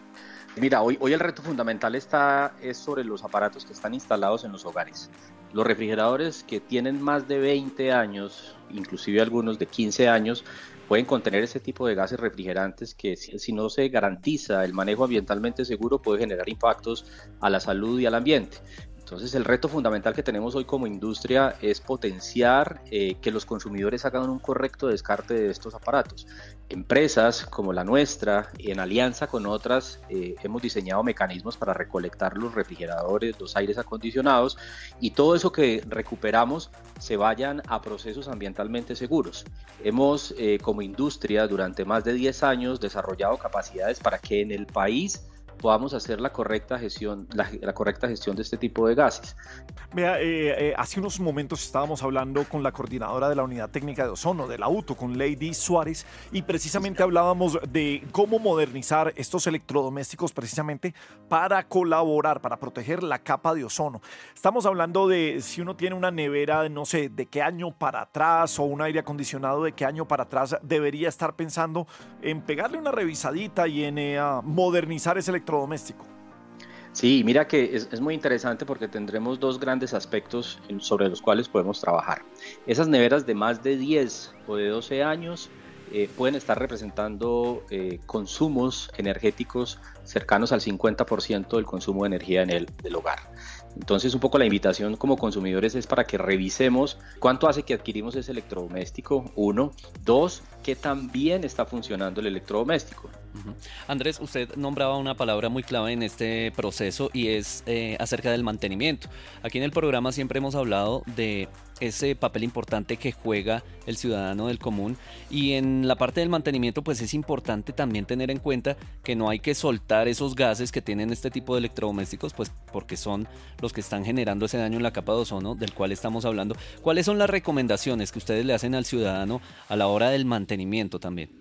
Mira, hoy, hoy el reto fundamental está es sobre los aparatos que están instalados en los hogares. Los refrigeradores que tienen más de veinte años, inclusive algunos de quince años, pueden contener ese tipo de gases refrigerantes que si, si no se garantiza el manejo ambientalmente seguro puede generar impactos a la salud y al ambiente. Entonces el reto fundamental que tenemos hoy como industria es potenciar eh, que los consumidores hagan un correcto descarte de estos aparatos. Empresas como la nuestra, en alianza con otras, eh, hemos diseñado mecanismos para recolectar los refrigeradores, los aires acondicionados y todo eso que recuperamos se vayan a procesos ambientalmente seguros. Hemos eh, como industria durante más de diez años desarrollado capacidades para que en el país podamos hacer la correcta gestión, la, la correcta gestión de este tipo de gases. Vea, eh, eh, hace unos momentos estábamos hablando con la coordinadora de la Unidad Técnica de Ozono, de la U T O, con Lady Suárez, y precisamente hablábamos de cómo modernizar estos electrodomésticos precisamente para colaborar, para proteger la capa de ozono. Estamos hablando de si uno tiene una nevera, no sé, de qué año para atrás, o un aire acondicionado de qué año para atrás, debería estar pensando en pegarle una revisadita y en eh, modernizar ese electrodoméstico. doméstico. Sí, mira que es, es muy interesante porque tendremos dos grandes aspectos sobre los cuales podemos trabajar. Esas neveras de más de diez o de doce años eh, pueden estar representando eh, consumos energéticos cercanos al cincuenta por ciento del consumo de energía en el del hogar. Entonces un poco la invitación como consumidores es para que revisemos cuánto hace que adquirimos ese electrodoméstico, uno, dos, qué tan bien está funcionando el electrodoméstico. Uh-huh. Andrés, usted nombraba una palabra muy clave en este proceso y es eh, acerca del mantenimiento. Aquí en el programa siempre hemos hablado de ese papel importante que juega el ciudadano del común y en la parte del mantenimiento pues es importante también tener en cuenta que no hay que soltar esos gases que tienen este tipo de electrodomésticos pues porque son los que están generando ese daño en la capa de ozono del cual estamos hablando. ¿Cuáles son las recomendaciones que ustedes le hacen al ciudadano a la hora del mantenimiento también?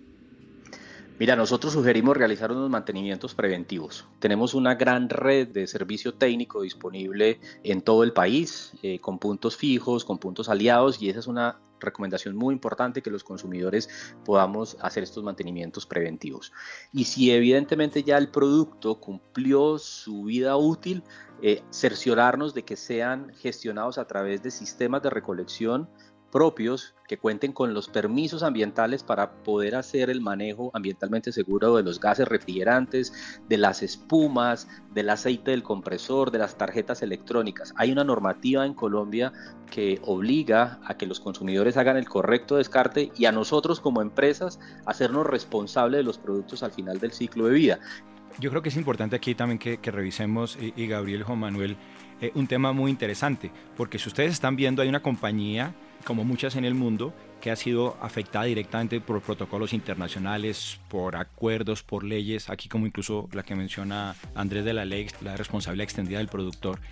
Mira, nosotros sugerimos realizar unos mantenimientos preventivos. Tenemos una gran red de servicio técnico disponible en todo el país, eh, con puntos fijos, con puntos aliados, y esa es una recomendación muy importante, que los consumidores podamos hacer estos mantenimientos preventivos. Y si evidentemente ya el producto cumplió su vida útil, eh, cerciorarnos de que sean gestionados a través de sistemas de recolección propios que cuenten con los permisos ambientales para poder hacer el manejo ambientalmente seguro de los gases refrigerantes, de las espumas, del aceite del compresor, de las tarjetas electrónicas. Hay una normativa en Colombia que obliga a que los consumidores hagan el correcto descarte y a nosotros como empresas hacernos responsables de los productos al final del ciclo de vida. Yo creo que es importante aquí también que, que revisemos, y, y Gabriel, Juan Manuel, eh, un tema muy interesante, porque si ustedes están viendo, hay una compañía, como muchas en el mundo, que ha sido afectada directamente por protocolos internacionales, por acuerdos, por leyes, aquí como incluso la que menciona Andrés de la ley, la responsabilidad extendida del productor.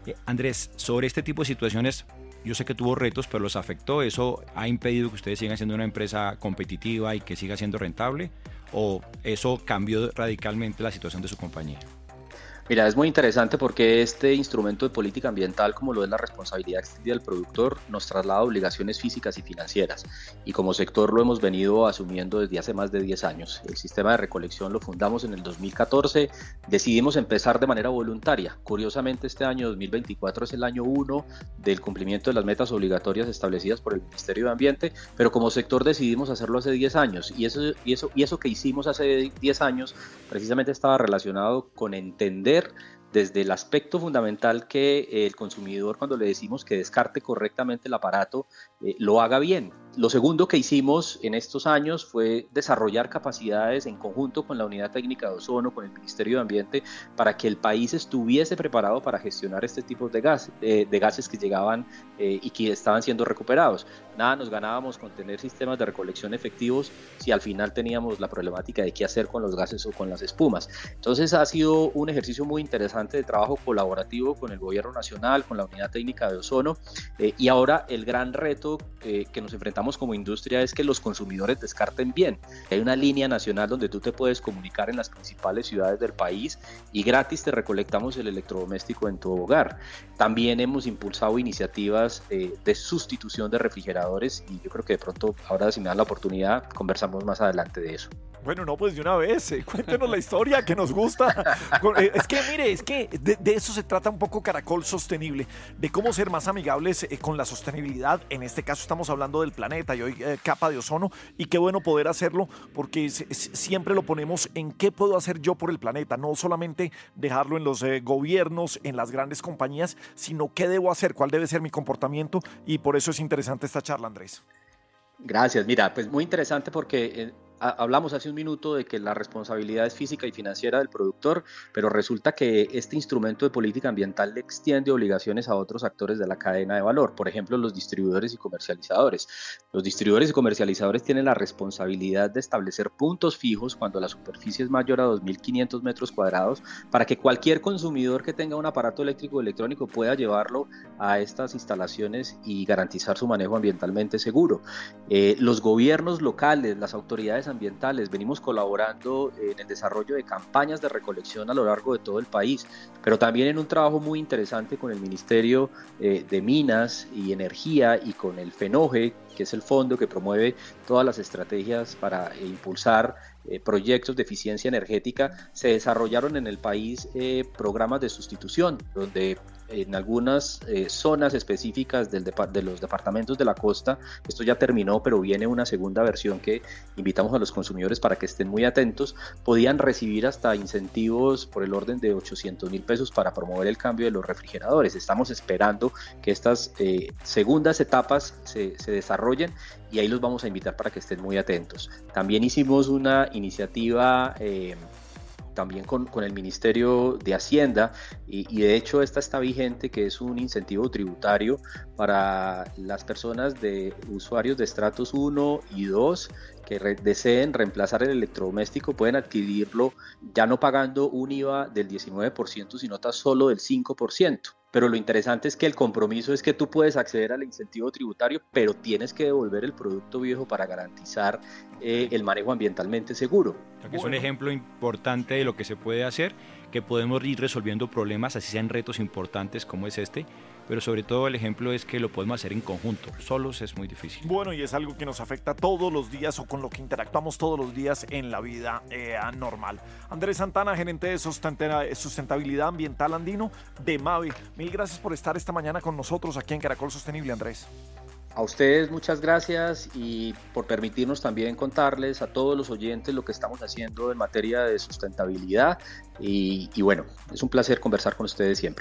Eh, Andrés, sobre este tipo de situaciones, yo sé que tuvo retos, pero los afectó. ¿Eso ha impedido que ustedes sigan siendo una empresa competitiva y que siga siendo rentable? ¿O eso cambió radicalmente la situación de su compañía? Mira, es muy interesante porque este instrumento de política ambiental, como lo es la responsabilidad extendida del productor, nos traslada obligaciones físicas y financieras. Y como sector lo hemos venido asumiendo desde hace más de diez años. El sistema de recolección lo fundamos en el dos mil catorce, decidimos empezar de manera voluntaria. Curiosamente, este año dos mil veinticuatro es el año uno del cumplimiento de las metas obligatorias establecidas por el Ministerio de Ambiente, pero como sector decidimos hacerlo hace diez años. Y eso, y eso, y eso que hicimos hace diez años precisamente estaba relacionado con entender desde el aspecto fundamental que el consumidor, cuando le decimos que descarte correctamente el aparato, eh, lo haga bien. Lo segundo que hicimos en estos años fue desarrollar capacidades en conjunto con la Unidad Técnica de Ozono, con el Ministerio de Ambiente, para que el país estuviese preparado para gestionar este tipo de, gas, eh, de gases que llegaban eh, y que estaban siendo recuperados. Nada nos ganábamos con tener sistemas de recolección efectivos si al final teníamos la problemática de qué hacer con los gases o con las espumas. Entonces ha sido un ejercicio muy interesante de trabajo colaborativo con el Gobierno Nacional, con la Unidad Técnica de Ozono, eh, y ahora el gran reto eh, que nos enfrentamos como industria es que los consumidores descarten bien. Hay una línea nacional donde tú te puedes comunicar en las principales ciudades del país y gratis te recolectamos el electrodoméstico en tu hogar. También hemos impulsado iniciativas eh, de sustitución de refrigeradores y yo creo que de pronto, ahora si me dan la oportunidad, conversamos más adelante de eso. Bueno, no, pues de una vez, eh, cuéntenos la historia que nos gusta. Es que, mire, es que de, de eso se trata un poco Caracol Sostenible, de cómo ser más amigables eh, con la sostenibilidad. En este caso estamos hablando del planeta y hoy eh, capa de ozono, y qué bueno poder hacerlo porque es, es, siempre lo ponemos en qué puedo hacer yo por el planeta, no solamente dejarlo en los eh, gobiernos, en las grandes compañías, sino qué debo hacer, cuál debe ser mi comportamiento, y por eso es interesante esta charla, Andrés. Gracias, mira, pues muy interesante porque eh, hablamos hace un minuto de que la responsabilidad es física y financiera del productor, pero resulta que este instrumento de política ambiental le extiende obligaciones a otros actores de la cadena de valor, por ejemplo los distribuidores y comercializadores. Los distribuidores y comercializadores tienen la responsabilidad de establecer puntos fijos cuando la superficie es mayor a dos mil quinientos metros cuadrados para que cualquier consumidor que tenga un aparato eléctrico o electrónico pueda llevarlo a estas instalaciones y garantizar su manejo ambientalmente seguro. Eh, los gobiernos locales, las autoridades ambientales, venimos colaborando en el desarrollo de campañas de recolección a lo largo de todo el país, pero también en un trabajo muy interesante con el Ministerio eh, de Minas y Energía y con el FENOGE, que es el fondo que promueve todas las estrategias para eh, impulsar eh, proyectos de eficiencia energética. Se desarrollaron en el país eh, programas de sustitución, donde en algunas eh, zonas específicas del de, de los departamentos de la costa, esto ya terminó, pero viene una segunda versión que invitamos a los consumidores para que estén muy atentos, podían recibir hasta incentivos por el orden de ochocientos mil pesos para promover el cambio de los refrigeradores. Estamos esperando que estas eh, segundas etapas se, se desarrollen y ahí los vamos a invitar para que estén muy atentos. También hicimos una iniciativa eh, también con, con el Ministerio de Hacienda y, y de hecho esta está vigente, que es un incentivo tributario para las personas de usuarios de estratos uno y dos que re- deseen reemplazar el electrodoméstico. Pueden adquirirlo ya no pagando un I V A del diecinueve por ciento, sino tan solo del cinco por ciento. Pero lo interesante es que el compromiso es que tú puedes acceder al incentivo tributario, pero tienes que devolver el producto viejo para garantizar eh, el manejo ambientalmente seguro. Es un ejemplo importante de lo que se puede hacer, que podemos ir resolviendo problemas, así sean retos importantes como es este, pero sobre todo el ejemplo es que lo podemos hacer en conjunto, solos es muy difícil. Bueno, y es algo que nos afecta todos los días o con lo que interactuamos todos los días en la vida eh, normal. Andrés Santana, gerente de sustentabilidad ambiental andino de Mabe. Mil gracias por estar esta mañana con nosotros aquí en Caracol Sostenible, Andrés. A ustedes muchas gracias y por permitirnos también contarles a todos los oyentes lo que estamos haciendo en materia de sustentabilidad y, y bueno, es un placer conversar con ustedes siempre.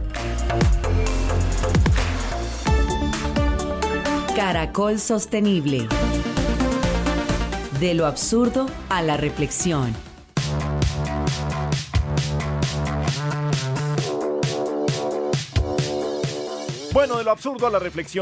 Caracol Sostenible. De lo absurdo a la reflexión. Bueno, de lo absurdo a la reflexión.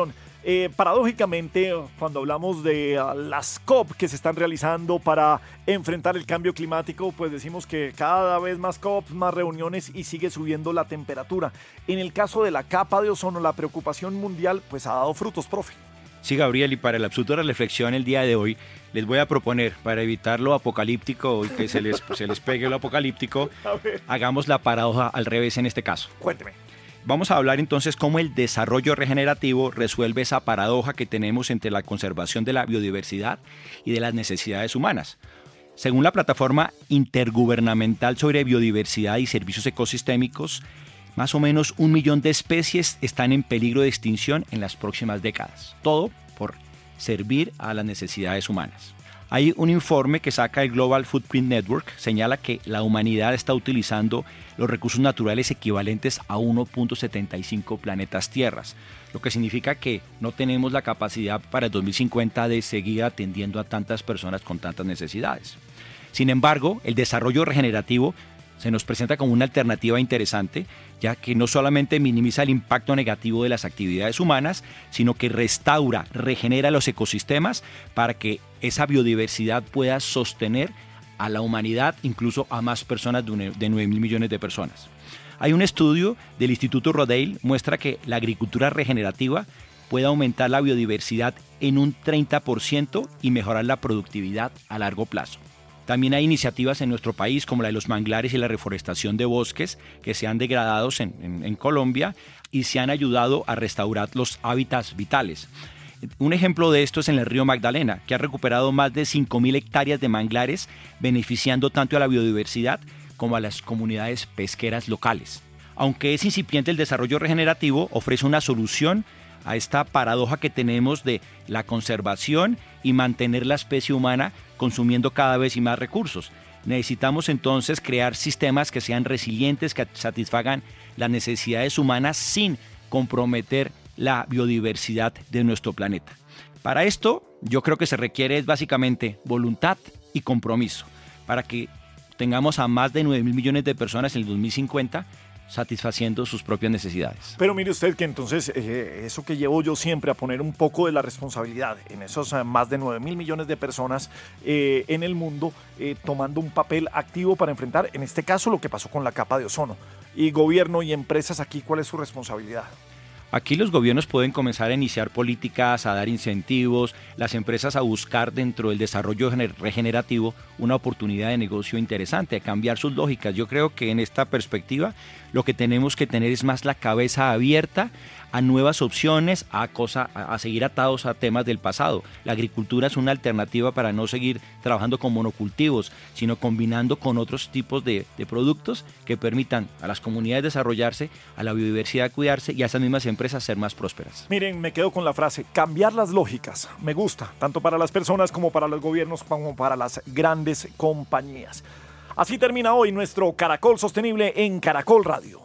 Eh, paradójicamente, cuando hablamos de uh, las COP que se están realizando para enfrentar el cambio climático, pues decimos que cada vez más COP, más reuniones y sigue subiendo la temperatura. En el caso de la capa de ozono, la preocupación mundial pues ha dado frutos, profe. Sí, Gabriel, y para el absurdo de la reflexión el día de hoy, les voy a proponer, para evitar lo apocalíptico y que se les, se les pegue lo apocalíptico, hagamos la paradoja al revés en este caso. Cuénteme. Vamos a hablar entonces cómo el desarrollo regenerativo resuelve esa paradoja que tenemos entre la conservación de la biodiversidad y de las necesidades humanas. Según la plataforma intergubernamental sobre biodiversidad y servicios ecosistémicos, más o menos un millón de especies están en peligro de extinción en las próximas décadas. Todo por servir a las necesidades humanas. Hay un informe que saca el Global Footprint Network, señala que la humanidad está utilizando los recursos naturales equivalentes a uno punto setenta y cinco planetas tierras, lo que significa que no tenemos la capacidad para el dos mil cincuenta de seguir atendiendo a tantas personas con tantas necesidades. Sin embargo, el desarrollo regenerativo se nos presenta como una alternativa interesante, ya que no solamente minimiza el impacto negativo de las actividades humanas, sino que restaura, regenera los ecosistemas para que esa biodiversidad pueda sostener a la humanidad, incluso a más personas de nueve mil millones de personas. Hay un estudio del Instituto Rodale que muestra que la agricultura regenerativa puede aumentar la biodiversidad en un treinta por ciento y mejorar la productividad a largo plazo. También hay iniciativas en nuestro país como la de los manglares y la reforestación de bosques que se han degradado en, en, en Colombia y se han ayudado a restaurar los hábitats vitales. Un ejemplo de esto es en el río Magdalena, que ha recuperado más de cinco mil hectáreas de manglares, beneficiando tanto a la biodiversidad como a las comunidades pesqueras locales. Aunque es incipiente el desarrollo regenerativo, ofrece una solución a esta paradoja que tenemos de la conservación y mantener la especie humana consumiendo cada vez y más recursos. Necesitamos entonces crear sistemas que sean resilientes, que satisfagan las necesidades humanas sin comprometer la biodiversidad de nuestro planeta. Para esto, yo creo que se requiere básicamente voluntad y compromiso para que tengamos a más de nueve mil millones de personas en el dos mil cincuenta satisfaciendo sus propias necesidades. Pero mire usted que entonces eh, eso que llevo yo siempre a poner un poco de la responsabilidad en esos eh, más de nueve mil millones de personas eh, en el mundo eh, tomando un papel activo para enfrentar en este caso lo que pasó con la capa de ozono. Y gobierno y empresas aquí, ¿cuál es su responsabilidad? Aquí los gobiernos pueden comenzar a iniciar políticas, a dar incentivos, las empresas a buscar dentro del desarrollo regenerativo una oportunidad de negocio interesante, a cambiar sus lógicas. Yo creo que en esta perspectiva lo que tenemos que tener es más la cabeza abierta a nuevas opciones, a, cosa, a seguir atados a temas del pasado. La agricultura es una alternativa para no seguir trabajando con monocultivos, sino combinando con otros tipos de, de productos que permitan a las comunidades desarrollarse, a la biodiversidad cuidarse y a esas mismas empresas ser más prósperas. Miren, me quedo con la frase, cambiar las lógicas. Me gusta, tanto para las personas como para los gobiernos, como para las grandes compañías. Así termina hoy nuestro Caracol Sostenible en Caracol Radio.